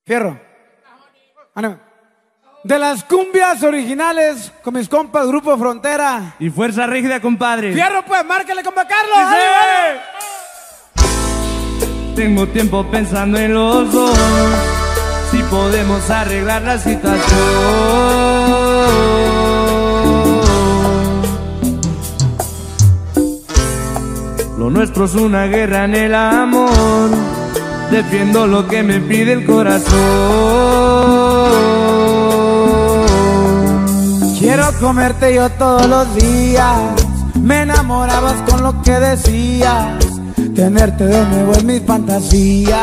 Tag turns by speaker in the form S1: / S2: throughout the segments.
S1: Fierro. Ánimo. De las cumbias originales con mis compas Grupo Frontera
S2: y Fuerza Rígida, compadre.
S1: Fierro, pues, márcale, compa Carlos.
S2: Tengo tiempo pensando en los dos, si podemos arreglar la situación. Lo nuestro es una guerra en el amor, defiendo lo que me pide el corazón.
S1: Quiero comerte yo todos los días, me enamorabas con lo que decías, tenerte de nuevo es mi fantasía.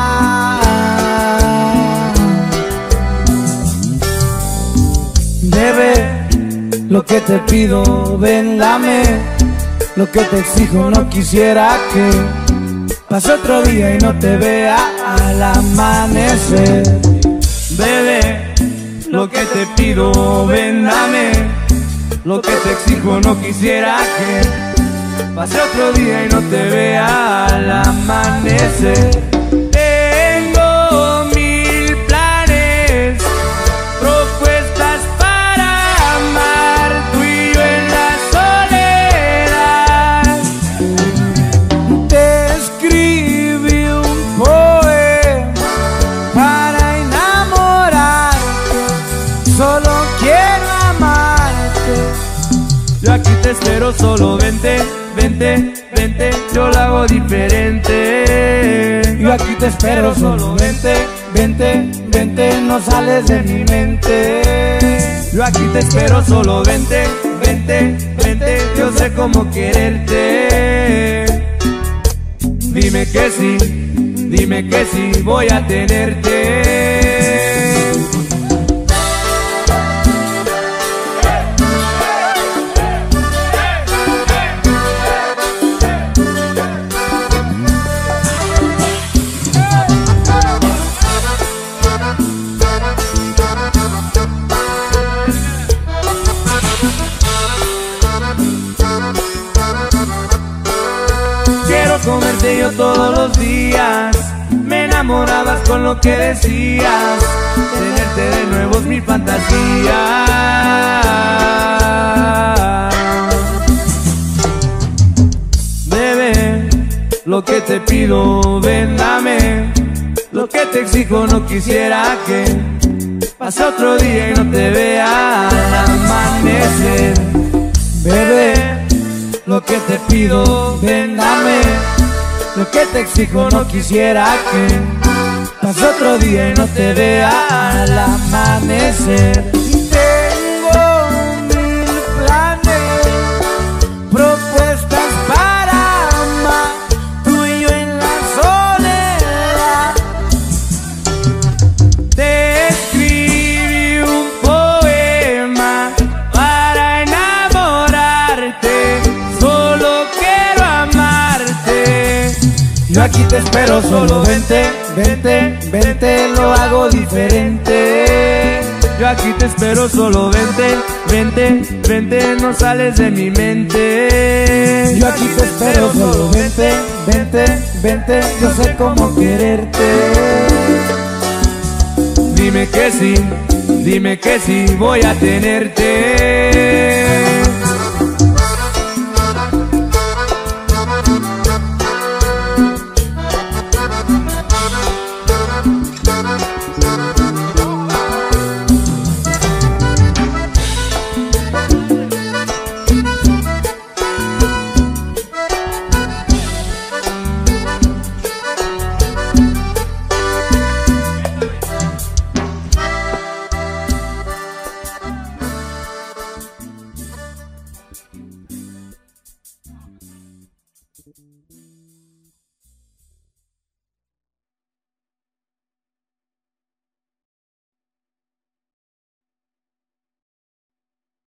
S1: Bebé, lo que te pido, ven, dame, lo que te exijo no quisiera que pase otro día y no te vea al amanecer.
S2: Bebé, lo que te pido, ven, dame, lo que te exijo no quisiera que pase otro día y no te vea al amanecer. Tengo mil planes, propuestas para amar, tú y yo en la soledad.
S1: Te escribí un poema para enamorarte, solo quiero amarte.
S2: Yo aquí te espero, solo vente, vente, vente, yo lo hago diferente.
S1: Yo aquí te espero, solo vente, vente, vente, no sales de mi mente.
S2: Yo aquí te espero, solo vente, vente, vente, yo sé cómo quererte. Dime que sí, voy a tenerte. Quiero comerte yo todos los días, me enamorabas con lo que decías, tenerte de nuevo es mi fantasía. Bebé, lo que te pido, ven, dame, lo que te exijo no quisiera que pase otro día y no te vea al amanecer.
S1: Bebé, lo que te pido, ven, dame, lo que te exijo no quisiera que pase otro día y no te vea al amanecer. Tengo mil planes, propuestas para amar, tú y yo en la soledad.
S2: Te escribí un poema para enamorarte, solo quiero amarte.
S1: Yo aquí te espero, solo vente, vente, vente, lo hago diferente.
S2: Yo aquí te espero, solo vente, vente, vente, no sales de mi mente.
S1: Yo aquí te espero, solo vente, vente, vente, yo sé cómo quererte.
S2: Dime que sí, voy a tenerte.